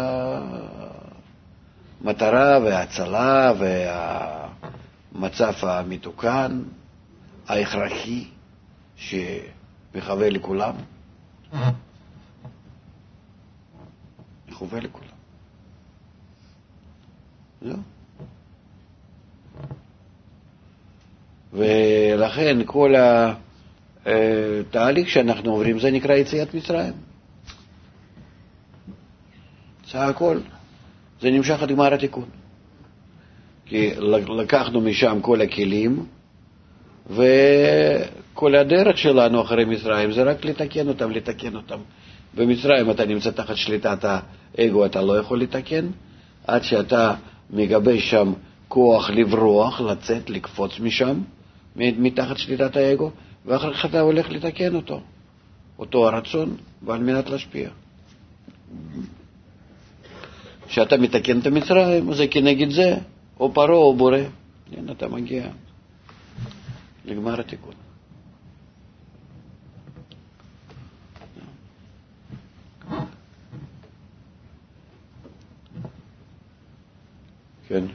המטרה וההצלה והמצב המתוקן, ההכרחי שמחווה לכולם. מחווה לכולם. זהו. ולכן כל התהליך שאנחנו עוברים זה נקרא יציאת מצרים. זה הכל. זה נמשך עד גמר התיקון. כי לקחנו משם כל הכלים, וכל הדרך שלנו אחרי מצרים זה רק לתקן אותם. במצרים אתה נמצא תחת שליטת האגו, אתה לא יכול לתקן, עד שאתה מגבש שם כוח לברוח, לצאת, לקפוץ משם, מתחת שליטת האגו, ואחר כך אתה הולך לתקן אותו הרצון, ועל מנת להשפיע. כשאתה מתקן את המצרים, זה כנגד זה, או פרו או בורא. הנה אתה מגיע לגמר התיקון. כן.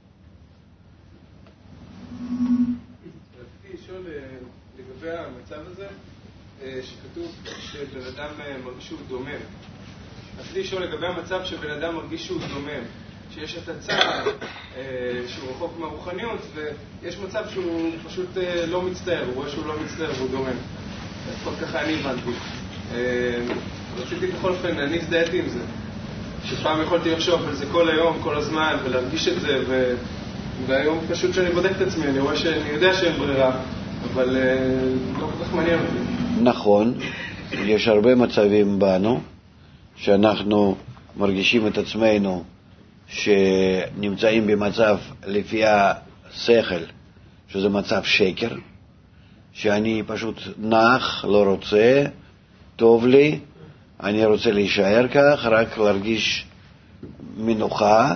רציתי לשאול לגבי המצב הזה, שכתוב שבן אדם מרגיש שהוא דומם. רציתי לשאול לגבי המצב שבן אדם מרגיש שהוא דומם, שיש את הצער שהוא רחוק מהרוחניות, ויש מצב שהוא פשוט לא מצטער, הוא רואה שהוא לא מצטער והוא דומם. לפחות ככה אני הבנתי. רציתי בכל אופן, אני הזדהיתי עם זה. שפעם יכולתי לחשוב על זה כל היום, כל הזמן, ולהרגיש את זה, והיום פשוט שאני בודק את עצמי, אני רואה שאני יודע שאין ברירה, אבל לא כל כך מעניין אותי. נכון, יש הרבה מצבים בנו, שאנחנו מרגישים את עצמנו שנמצאים במצב לפי השכל, שזה מצב שקר, שאני פשוט נח, לא רוצה, טוב לי, אני רוצה להישאר כך, רק להרגיש מנוחה,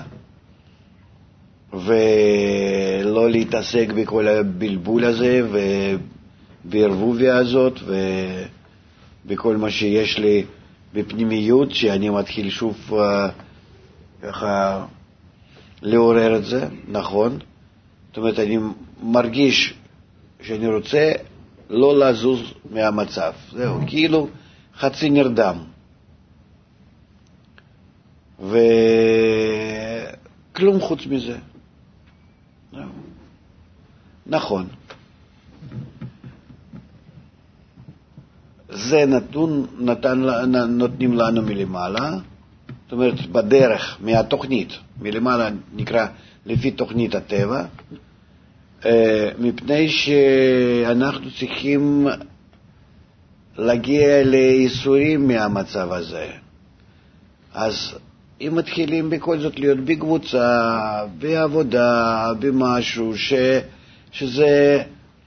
ולא להתעסק בכל הבלבול הזה, ובערבוביה הזאת, ובכל מה שיש לי בפנימיות, שאני מתחיל שוב ככה לעורר את זה, נכון? זאת אומרת, אני מרגיש שאני רוצה לא לזוז מהמצב, זהו, כאילו חצי נרדם. וכלום חוץ מזה. נכון. זה נותנים לנו מלמעלה, זאת אומרת בדרך מהתוכנית, מלמעלה נקרא לפי תוכנית הטבע, מפני שאנחנו צריכים להגיע לאיסורים מהמצב הזה. אז אם מתחילים בכל זאת להיות בקבוצה, בעבודה, במשהו שזה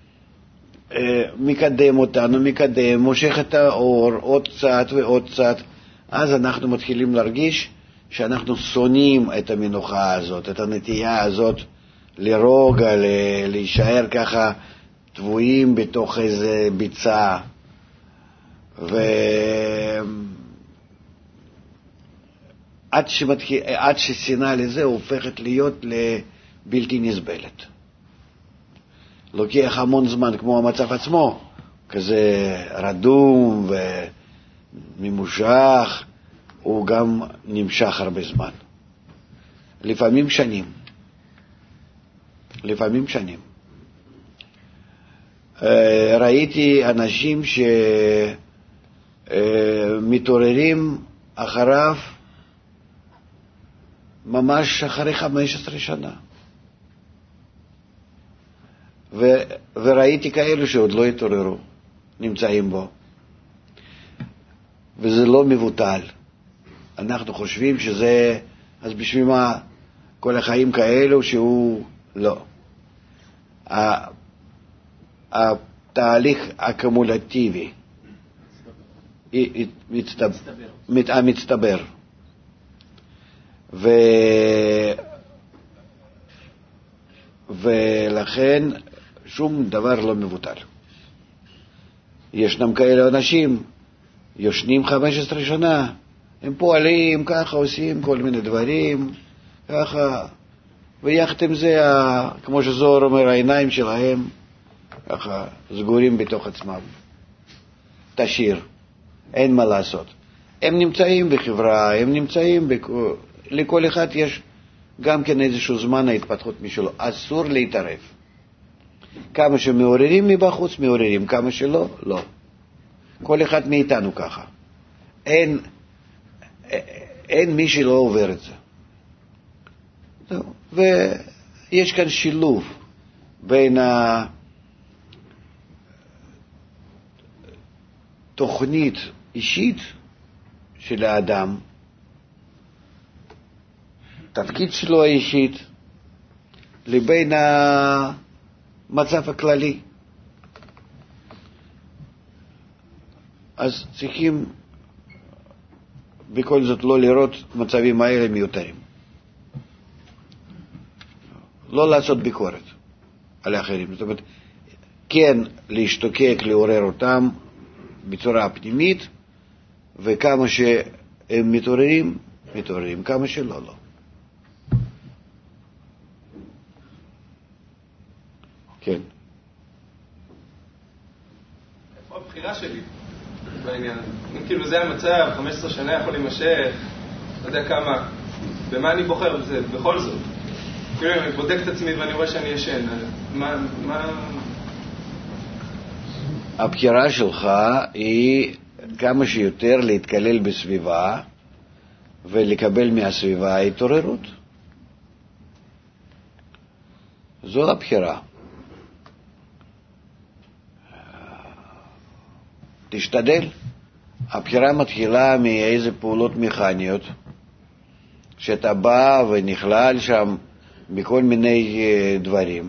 מקדם אותנו, מושך את האור עוד קצת ועוד קצת, אז אנחנו מתחילים להרגיש שאנחנו שונאים את המנוחה הזאת, את הנטייה הזאת לרוגע, להישאר ככה טבועים בתוך איזה ביצה, עד ששנאה לזה הופכת להיות לבלתי נסבלת. לוקח המון זמן, כמו המצב עצמו, כזה רדום וממושך, הוא גם נמשך הרבה זמן. לפעמים שנים. ראיתי אנשים שמתעוררים אחריו ממש אחרי 15 שנה. וראיתי כאלו שעוד לא התעוררו, נמצאים בו. וזה לא מבוטל. אנחנו חושבים שזה, אז בשביל מה כל החיים כאלו שהוא לא. התהליך הקומולטיבי, המצטבר. ולכן שום דבר לא מבוטל. ישנם כאלה אנשים, יושנים 15 שנה, הם פועלים ככה, עושים כל מיני דברים, ככה, ויחד עם זה, כמו שזוהר אומר, העיניים שלהם ככה סגורים בתוך עצמם. תשאיר, אין מה לעשות. הם נמצאים בחברה, הם נמצאים, לכל אחד יש גם כן איזשהו זמן ההתפתחות משלו. אסור להתערב. כמה שמעוררים מבחוץ, מעוררים, כמה שלא, לא. כל אחד מאיתנו ככה. אין מי שלא עובר את זה. ויש כאן שילוב בין התוכנית אישית של האדם, תפקיד שלו האישית, לבין המצב הכללי. אז צריכים בכל זאת לא לראות מצבים האלה מיותרים. לא לעשות ביקורת על האחרים. זאת אומרת, כן להשתוקק, לעורר אותם בצורה פנימית, וכמה שהם מתעוררים, מתעוררים, כמה שלא, לא. כן. איפה הבחירה שלי בעניין? אם כאילו זה המצב, 15 שנה יכול להימשך, לא יודע כמה, במה אני בוחר בזה, בכל זאת? כאילו אני בודק את עצמי ואני רואה שאני ישן, מה... הבחירה שלך היא כמה שיותר להתקלל בסביבה ולקבל מהסביבה התעוררות. זו הבחירה. תשתדל. הבחירה מתחילה מאיזה פעולות מכניות, שאתה בא ונכלל שם בכל מיני דברים.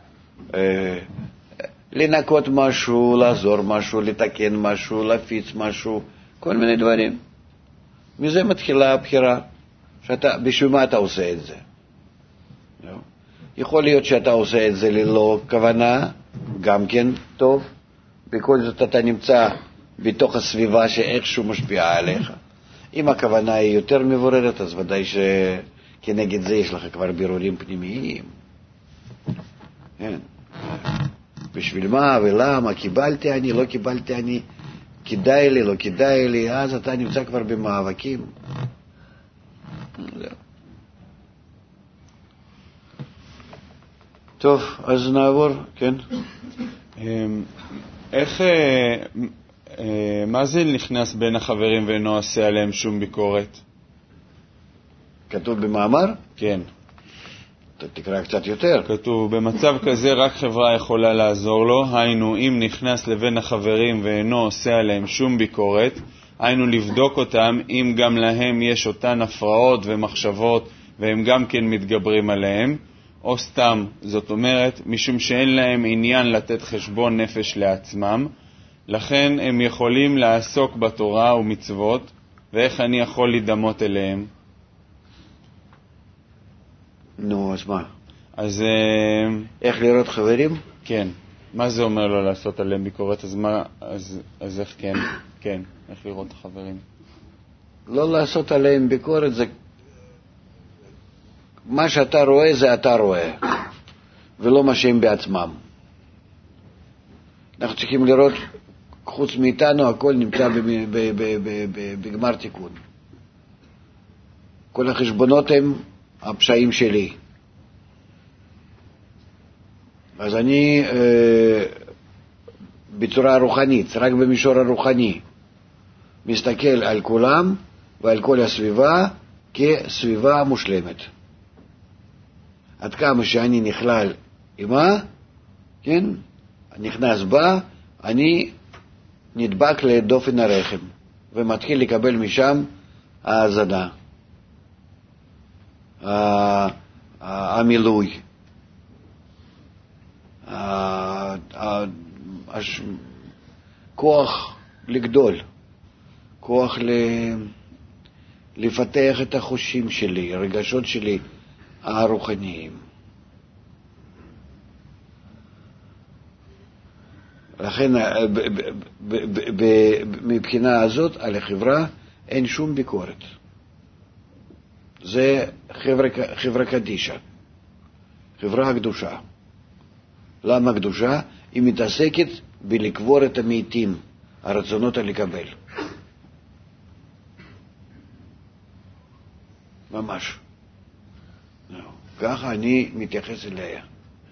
לנקות משהו, לעזור משהו, לתקן משהו, להפיץ משהו, כל מיני דברים. מזה מתחילה הבחירה, בשביל מה אתה עושה את זה. יכול להיות שאתה עושה את זה ללא כוונה, גם כן טוב. בכל זאת אתה נמצא בתוך הסביבה שאיכשהו משפיעה עליך. אם הכוונה היא יותר מבוררת, אז ודאי שכנגד זה יש לך כבר בירורים פנימיים. כן. בשביל מה ולמה, קיבלתי אני, לא קיבלתי אני, כדאי לי, לא כדאי לי, אז אתה נמצא כבר במאבקים. טוב, אז נעבור, כן. איך, מה זה נכנס בין החברים ואינו עושה עליהם שום ביקורת? כתוב במאמר? כן. תקרא קצת יותר. כתוב, במצב כזה רק חברה יכולה לעזור לו, היינו אם נכנס לבין החברים ואינו עושה עליהם שום ביקורת, היינו לבדוק אותם אם גם להם יש אותן הפרעות ומחשבות והם גם כן מתגברים עליהם, או סתם, זאת אומרת, משום שאין להם עניין לתת חשבון נפש לעצמם, לכן הם יכולים לעסוק בתורה ומצוות, ואיך אני יכול לדמות אליהם? נו, אז מה? אז... איך לראות חברים? כן. מה זה אומר לו לעשות עליהם ביקורת? אז מה... אז איך כן? כן. איך לראות את החברים? לא לעשות עליהם ביקורת זה... מה שאתה רואה זה אתה רואה, ולא מה שהם בעצמם. אנחנו צריכים לראות, חוץ מאיתנו, הכל נמצא בגמר תיקון. כל החשבונות הם הפשעים שלי. אז אני בצורה רוחנית, רק במישור הרוחני, מסתכל על כולם ועל כל הסביבה כסביבה מושלמת. עד כמה שאני נכלל עמה, כן, נכנס בה, אני נדבק לדופן הרחם, ומתחיל לקבל משם ההזנה, המילוי, כוח לגדול, כוח לפתח את החושים שלי, הרגשות שלי הרוחניים. לכן מבחינה הזאת על החברה אין שום ביקורת. זה חברה קדישה, חברה הקדושה. למה קדושה? היא מתעסקת בלקבור את המתים, הרצונות לקבל. ממש. ככה אני מתייחס אליה.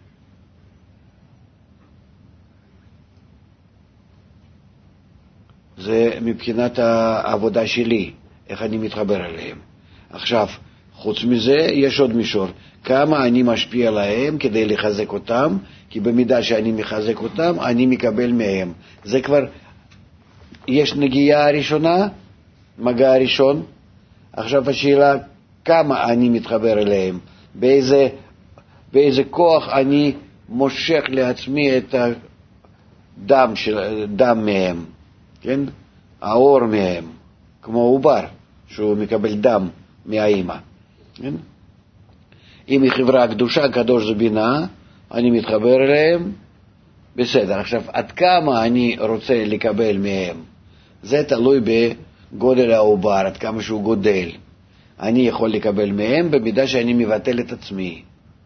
זה מבחינת העבודה שלי, איך אני מתחבר אליהם. עכשיו, חוץ מזה, יש עוד מישור. כמה אני משפיע עליהם כדי לחזק אותם, כי במידה שאני מחזק אותם, אני מקבל מהם. זה כבר, יש נגיעה הראשונה, מגע הראשון. עכשיו השאלה, כמה אני מתחבר אליהם, באיזה כוח אני מושך לעצמי את הדם מהם, כן? האור מהם, כמו עובר, שהוא מקבל דם מהאימא. כן? אם היא חברה קדושה, קדוש זה בינה, אני מתחבר אליהם, בסדר. עכשיו, עד כמה אני רוצה לקבל מהם? זה תלוי בגודל העובר, עד כמה שהוא גודל. אני יכול לקבל מהם במידה שאני מבטל את עצמי.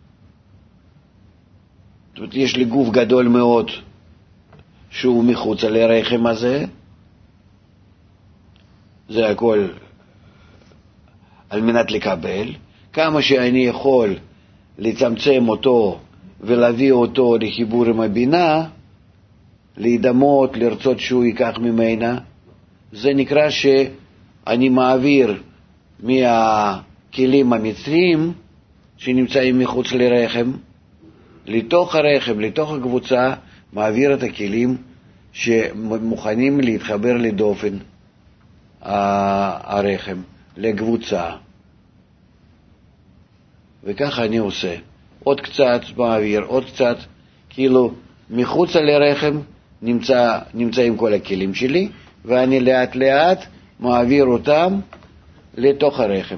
זאת אומרת, יש לי גוף גדול מאוד שהוא מחוץ לרחם הזה, זה הכל על מנת לקבל. כמה שאני יכול לצמצם אותו ולהביא אותו לחיבור עם הבינה, להידמות, לרצות שהוא ייקח ממנה, זה נקרא שאני מעביר מהכלים המצריים שנמצאים מחוץ לרחם, לתוך הרחם, לתוך הקבוצה, מעביר את הכלים שמוכנים להתחבר לדופן הרחם, לקבוצה. וככה אני עושה. עוד קצת מעביר, עוד קצת, כאילו מחוץ לרחם נמצאים כל הכלים שלי, ואני לאט לאט מעביר אותם לתוך הרחם.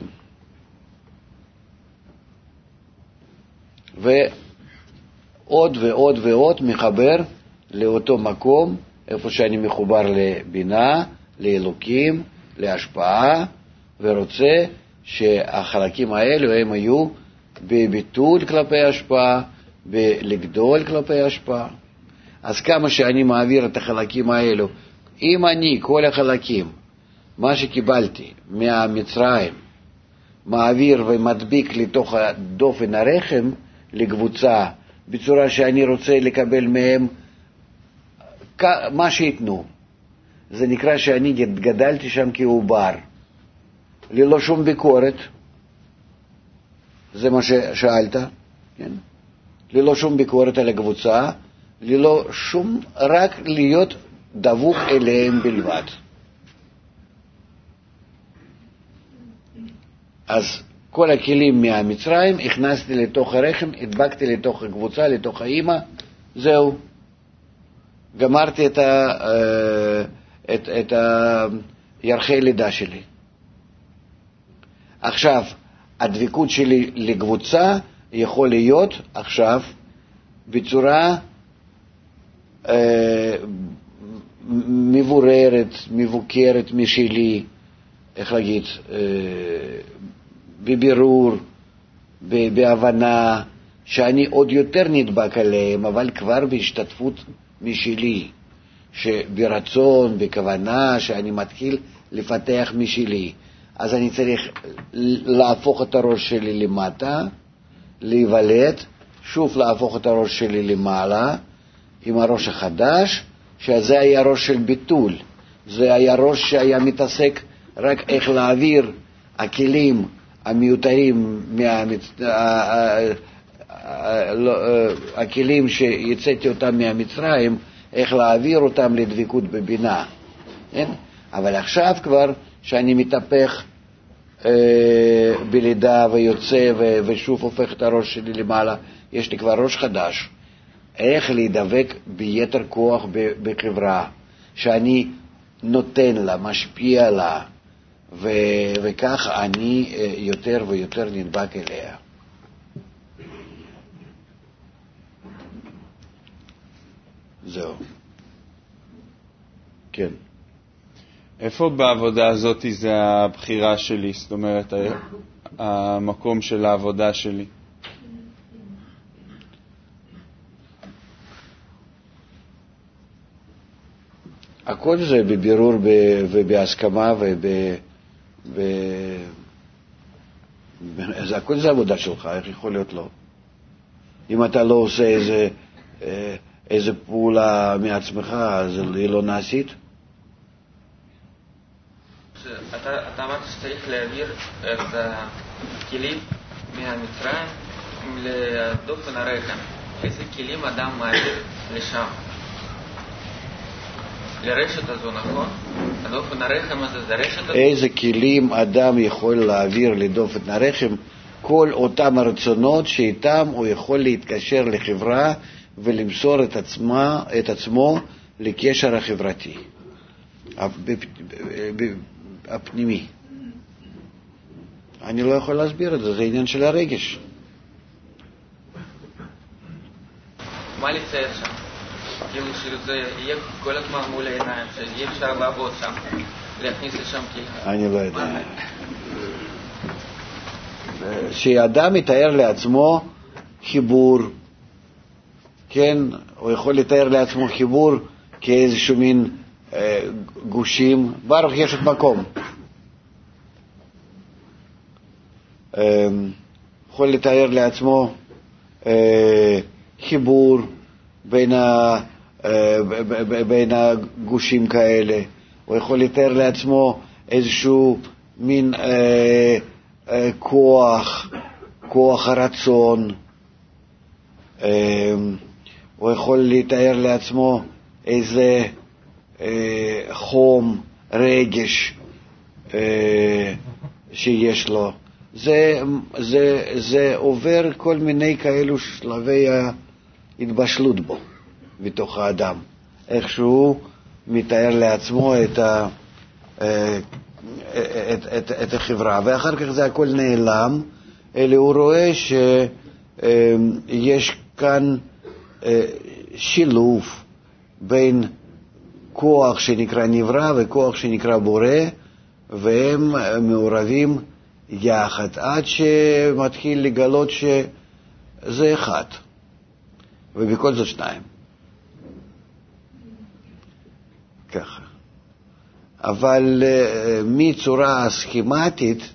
ועוד ועוד ועוד מחבר לאותו מקום, איפה שאני מחובר לבינה, לאלוקים, להשפעה, ורוצה שהחלקים האלו הם היו בביטול כלפי השפעה, בלגדול כלפי השפעה. אז כמה שאני מעביר את החלקים האלו, אם אני, כל החלקים, מה שקיבלתי מהמצרים, מעביר ומדביק לתוך דופן הרחם, לקבוצה, בצורה שאני רוצה לקבל מהם מה שיתנו. זה נקרא שאני גדלתי שם כעובר, ללא שום ביקורת. זה מה ששאלת, כן? ללא שום ביקורת על הקבוצה, ללא שום, רק להיות דבוק אליהם בלבד. אז כל הכלים מהמצרים הכנסתי לתוך הרחם, הדבקתי לתוך הקבוצה, לתוך האמא, זהו. גמרתי את ירחי לידה שלי. עכשיו, הדבקות שלי לקבוצה יכול להיות עכשיו בצורה מבוררת, מבוקרת משלי, איך להגיד, בבירור, בהבנה, שאני עוד יותר נדבק עליהם, אבל כבר בהשתתפות משלי, שברצון, בכוונה, שאני מתחיל לפתח משלי. אז אני צריך להפוך את הראש שלי למטה, להיוולד, שוב להפוך את הראש שלי למעלה, עם הראש החדש, שזה היה ראש של ביטול. זה היה ראש שהיה מתעסק רק איך להעביר הכלים המיותרים, הכלים שיצאתי אותם מהמצרים, איך להעביר אותם לדבקות בבינה. כן? אבל עכשיו כבר שאני מתהפך בלידה ויוצא ושוב הופך את הראש שלי למעלה, יש לי כבר ראש חדש. איך להידבק ביתר כוח בחברה, שאני נותן לה, משפיע לה, וכך אני יותר ויותר נדבק אליה. זהו. כן. איפה בעבודה הזאת זה הבחירה שלי? זאת אומרת, המקום של העבודה שלי. הכל זה בבירור ובהסכמה זה הכל זה עבודה שלך, איך יכול להיות לא? אם אתה לא עושה איזה פעולה מעצמך, אז היא לא נעשית? אתה אמרת שצריך להעביר את הכלים מהמצרים לדופן הרחם. איזה כלים אדם מעביר לשם? לרשת הזו, נכון? הדופן הרחם הזה זה רשת הזו? איזה כלים אדם יכול להעביר לדופן הרחם? כל אותם הרצונות שאיתם הוא יכול להתקשר לחברה ולמסור את עצמו לקשר החברתי הפנימי. אני לא יכול להסביר את זה, זה עניין של הרגש. מה לצייר שם? כאילו שזה יהיה כל הזמן מול העיניים, שיהיה אפשר לעבוד שם, להכניס לשם ככה. אני לא יודע. שאדם מתאר לעצמו חיבור, כן, הוא יכול לתאר לעצמו חיבור כאיזשהו מין גושים, ברוך יש את מקום. יכול לתאר לעצמו חיבור בין הגושים כאלה, הוא יכול לתאר לעצמו איזשהו מין כוח הרצון, הוא יכול לתאר לעצמו איזה חום, רגש שיש לו. זה עובר כל מיני כאלו שלבי ההתבשלות בו, בתוך האדם. איכשהו מתאר לעצמו את החברה, ואחר כך זה הכל נעלם, אלא הוא רואה שיש כאן שילוב בין כוח שנקרא נברא וכוח שנקרא בורא, והם מעורבים יחד, עד שמתחיל לגלות שזה אחד, ובכל זאת שניים. ככה. אבל מצורה סכימטית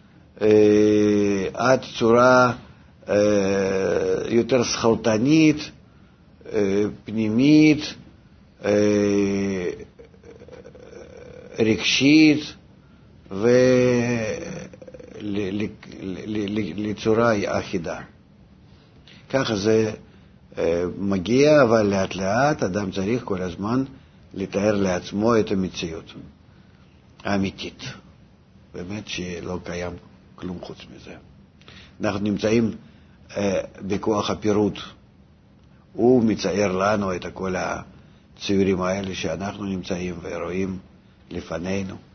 עד צורה יותר שכלתנית, פנימית, רגשית, ולצורה אחידה. ככה זה מגיע, אבל לאט לאט אדם צריך כל הזמן לתאר לעצמו את המציאות האמיתית. באמת שלא קיים כלום חוץ מזה. אנחנו נמצאים בכוח הפירוט. הוא מצייר לנו את כל הציורים האלה שאנחנו נמצאים ורואים לפנינו.